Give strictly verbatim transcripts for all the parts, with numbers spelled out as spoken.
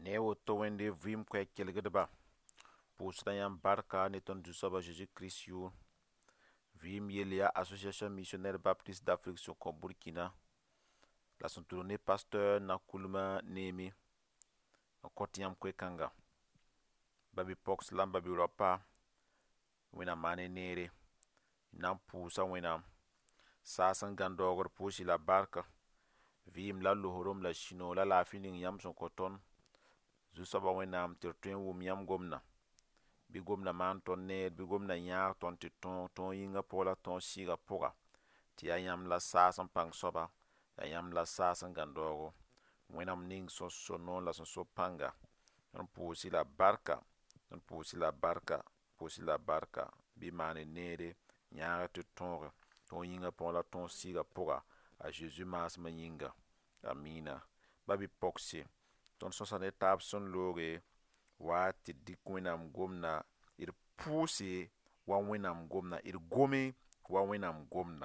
ne woto wende vim kwe kelgdba pusna yam barka ne ton du soba Jésus Christ yo vim yelia association missionnaire baptiste d'Afrique sur Burkina la son tourné pasteur na kulma nemi kotiam kwe kanga babi pox lam babi ropa wena mane nere nam pusa wena sasan gandogor pusi la barka vim la lohorom la shino la la finin yam son koton zu soba wena tertuen wum yam gomna bi gomna man ton ne bi gomna nya ton ti ton ton yinga pola ton siga poga ti ayam la sasan pang soba ayam la sasan gandogo wenam ning so so non la so so panga on pusi la barka on pusi la barka pusi la barka bi mane nere nya ti ton ton yinga pola ton siga poga a Jésus mas manyinga amina babi poxi ton so sa ne tab son loge wa ti dikwinam gomna ir pusi wa winam gomna ir gomi wa winam gomna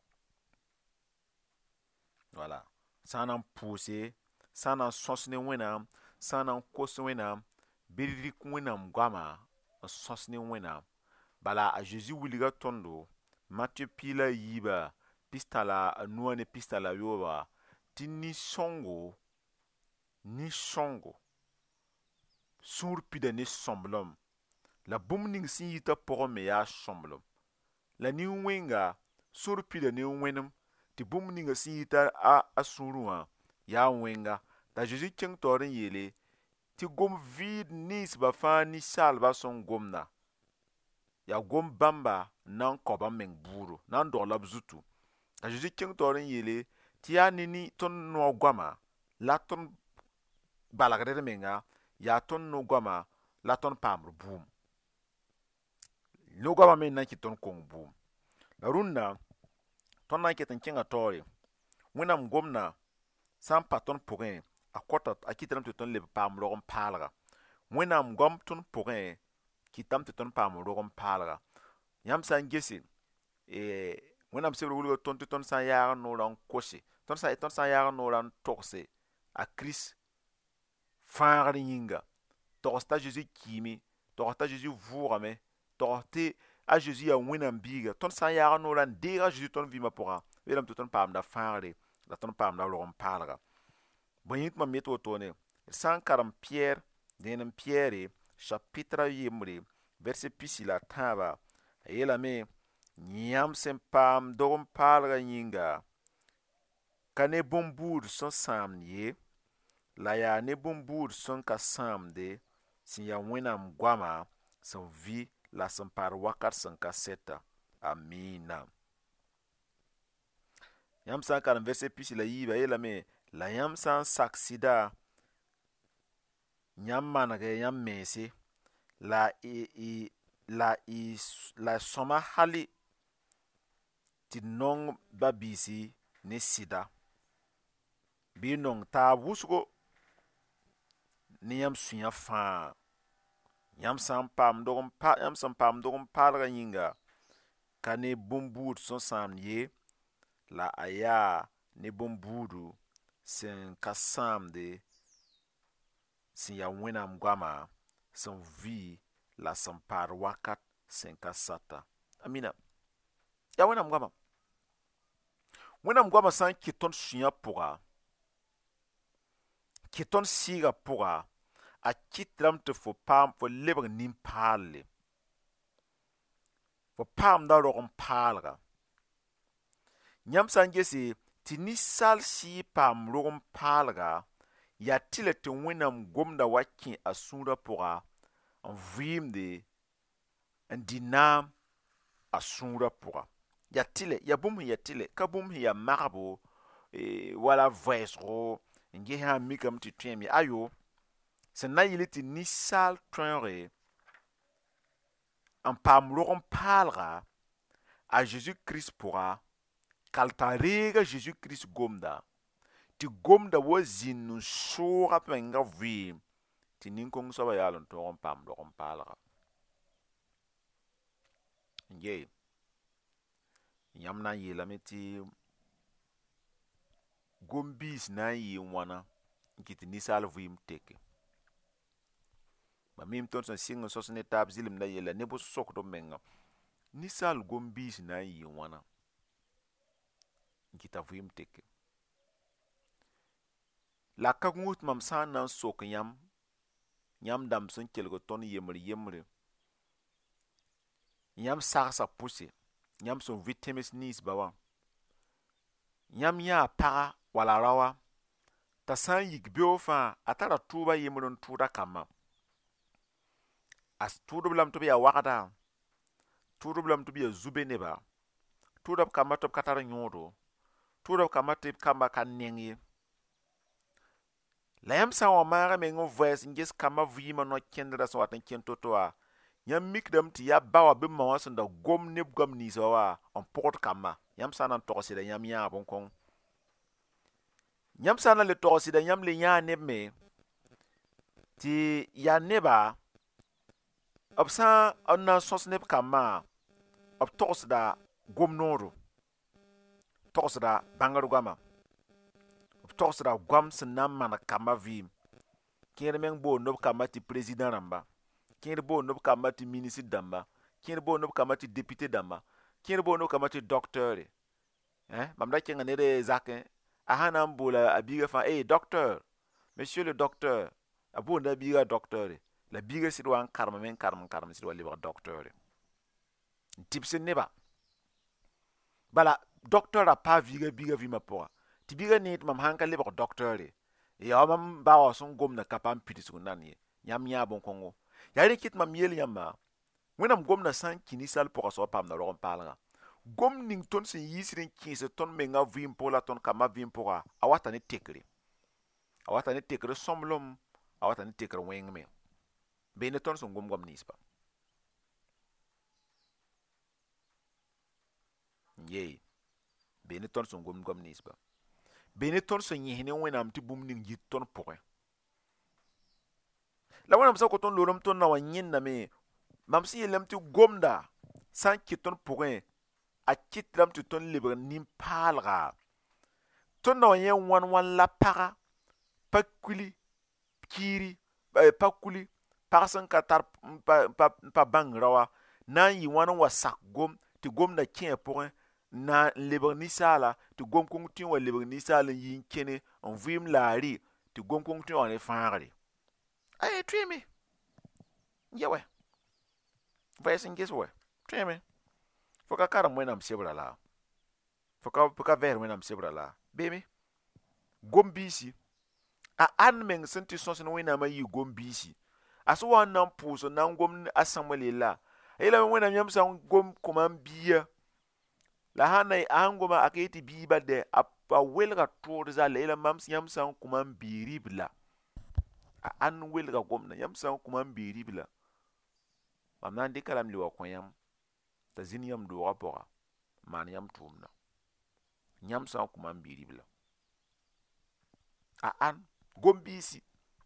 voilà sanan pusi sanan sosne winam sanan kos winam birik winam gama sosne winam bala a Jésus wiliga tondo Matthieu pila yiba pistala anuane pistala yoba tini songo ni songo sur pida ni somblom la bumning sin yita pogo me ya somblom la ni wenga sur pida ni wenum ti bumning sin yita a asuruwa ya wenga da Jésus king torin yele ti gom vid nis ba fa ni salba son gomna ya gom bamba nan koba meng buru nan dola bzutu da Jésus king torin yele ti ya nini ton no gwama la ton balagre menga ya ton no gwama la ton pamr boom no gwama men nan ki ton kong boom la runna ton nan ki tan kinga tori wenam gomna sam paton pogin a kota a kitram ton le pam rogon palga wenam gom ton pogin kitam ton pam rogon palga yam san gesi e wenam se wulu ton ton san ya no ran kosi ton sa ton san ya no ran tokse a Christ faagr yĩnga togsta Jésus kimi togsta Jésus vʋʋgame togste a Jésus ya wẽnnaam biiga tõnd sã n yaag noorã n deega Jésus tõnd vɩɩmã pʋgã yeelame tɩ tõnd paamda fãagre la tõnd paamda rog n paalga bõe yĩk mam met wotone d sã n karem Piyɛr dẽenem Piyɛre chapitre a yembre verset pisi la tãaba a yeelame yãmb sẽn paam dog n paalga yĩnga ka ne bõn-buud sẽn sãamd ye la yaa ne bõn-buud sẽn ka sãamde sẽn ya wẽnnaam goama sẽn vɩ la sẽn paar wakat sẽn ka sɛta amina yãmb sã n karem verset pisi la yiiba yeelame la yãmb sã n sak sɩda yãmb manege yãmb mense la y y la y la sõma hali tɩ nong ba-biisi ne sɩda bɩ nong taab wʋsgo ne yãmb sũyã fãa yãmb sã n paam dog n pa yãmb sẽn paam dog n paalgã yĩnga ka ne bõn-buud sẽn sãamd ye la a yaa ne bõn-buudu sẽn ka sãamde sẽn ya wẽnnaam goama sẽn vɩ la sẽn paar wakat sẽn ka sata amina ya wẽnnaam goama wẽnnaam goama sã n kɩ tõnd sũyã pʋga kɩ tõnd sɩɩgã pʋga a kɩtdame tɩ fo paam fo lebg nin-paalle fo paamda rog n paalga yãmb sã n gese tɩ ninsaal sɩɩ paam rog n paalga yaa tɩ la tɩ wẽnnaam gomda wa kẽ a sũurã pʋga n vɩɩmde n dɩ naam a sũurã pʋga ya tɩlɛ ya bũmb sẽn ya tɩlɛ ka bũmb sẽn ya magbo wala vɛɛsgo n ges sã n mikame tɩ tõeem ye ayo sẽn na yɩl tɩ ninsaal tõoge n paam rog n paalga a Jésus Christ pʋga kal t'a reega Jésus Christ gomda tɩ gomda wa zĩnd n sooga menga vɩɩm tɩ nin-kong soaba yaal n tõog n paam rog n paalga ye yãmb na n yeelame tɩ gom-biis na n yɩɩ wãna n kɩ tɩ ninsaal vɩɩm teke mim ton son sing so ne tab zilim na yela ne bo sok do menga ni sal gombis na yi wana ngita vim teke la ka ngut mam san nan sok yam yam dam sun kelgo ton yemri yemri yam saksa pusi yam son vitamins nis bawa yam ya para wala rawa ta san yik biofa atara tuba yemrun tuda kama as tudublam to biya wakata tudublam to biya zube neba tudab kama to katara nyodo tudab kama tip kama kan nengi la yam sa wa mara me ngo voice ngis kama vima no kendra so watan kento to a yam mikdam ti ya bawa be ma wasan da gom neb gom ni so wa on port kama yam sa nan to si da yam ya bon kon yam sa nan le to si da yam le ya neb me ti ya neba absa anna sos neb kama ab to da gom noro to da bangaru gama toksra gwam sinam man kama vim kire men bo nob kama ti president ramba kire bo nob kama ti ministre damba kire bo nob kama ti député damba kire bo nob kama ti docteur eh mamda kenga ne re zaken ahana mbola abiga fa eh docteur monsieur le docteur abu na biga docteur la biga sidwan karma men karma karma sidwa liba docteur tipse neba bala docteur a pa viga biga vima poa ti biga net mam hanka leba docteur ya mam bawa sun gomna kapam pitis nani nyam nya bon kongo yari kit mam yel yamma wenam gomna san kinisal pour so pam na ron palga gom ning ton sin yisrin kinse ton menga vim pola ton kama vim poa awata ne tekri awata ne tekri somlom awata ne tekri wengme bene ton sun gom gom nisba yey bene ton sun gom gom nisba bene ton son yihne wenam ti bum ning yit ton poe la wenam sa ko ton lorom ton na wanyin na me mam si yelam ti gomda san ki ton poe a kitram ti ton libre nim palga ton na yen wan wan la para pakuli kiri pakuli parsan ka tar pa pa, pa bangrawa na yi wan wa sak gom ti gomda kien poe na leber ni sala ti gom kong tin wa leber ni sala yin kene on vim laari ti gom kong tin on faare ay treme yewe vais ngis we treme foka karam wenam sebra la foka foka ver wenam sebra la bemi gom bisi a an meng senti sonsen wenam yi gom bisi aso wan nan puso nan gom asamuela ila wenam yam san gom komam biya la hanai angoma aketi biba de a welga tour za lela mams yam san kuma biribla a an welga gomna yam san kuma biribla mamnan de kalam liwa koyam ta zin yam do rapora man yam tumna yam san kuma biribla a an gombisi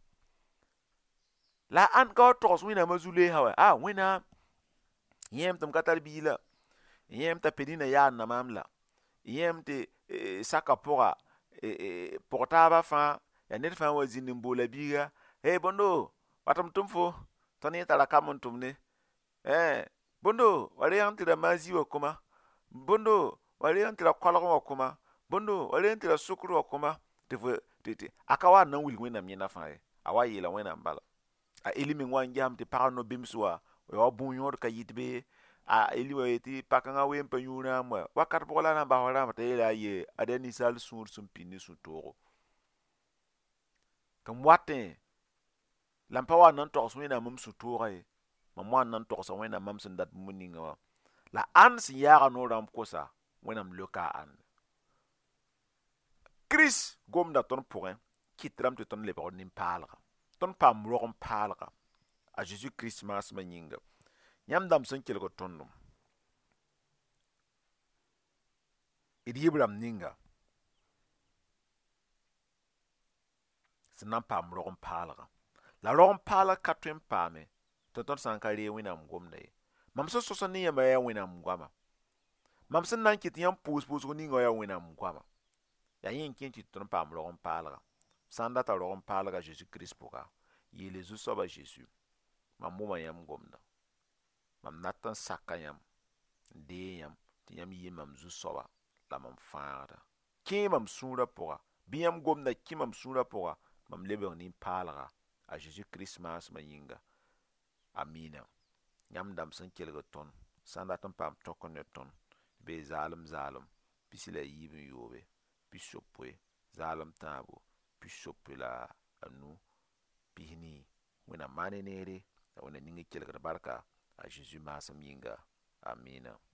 la an ka tos wina mazule hawa ah wina yem tum katal bila yem ta pedina ya na mamla yem te e, saka pora e, e, portaba fa ya net fa wazini mbola biga hey bondo watam tumfo tani tala kamon tumne eh bondo wale antira mazi wa kuma bondo wale antira kwala wa kuma bondo wale antira sukuru wa kuma te te te akawa nan wil wena miena fa e awa yela wena mbala a elimi ngwanja te parano bimswa wa bunyor ka yitbe a eliwa eti pakanga wempa yuna mwa wakar bola na bahora mata ila ye adeni sal sur sum pini su toro kam watin lampawa nan tos wena mum su tore mamwa nan tos wena mam sun dat muninga la an si yaga no ram kosa wena mloka an Chris gom da ton pourrin kitram te ton lebro nim palga ton pam rom palga a Jésus Christmas maninga yam dam sun kelgo tondum idi Ibrahim ninga sinan pam rom palga la rom pala katwem pame to ton sankari wina mgom ne mam so so ni yama ya wina mgwama mam sun nan kit yam pus pus ko ninga ya wina mgwama ya yin kin ti ton pam rom palga sanda ta rom palga Jésus Christ poka yele zu soba Jésus mam moma yãmb gomda, mam nat n saka yãmb n dee yãmb tɩ yãmb yɩ mam zu-soaba la mam fãagda. Kẽ mam sũurã pʋga, bɩ yãmb gomda kẽ mam sũurã pʋga, mam lebg nin-paalga a Zeezi-Kirist maasmã yĩnga. Amiina. Yãmb dãmb sẽn kelgd tõnd, sã n dat n paam tõk ne tõnd, bee zaalem zaalem, pisi la yiib n yoobe, pi-sopoe, zaalem tãabo, pi-sopoe la a nu, pis-nii. Wẽnnaam maan ne neere, la Wẽnna ning kelgd barka a Zeezi maasem yĩnga. Amiina.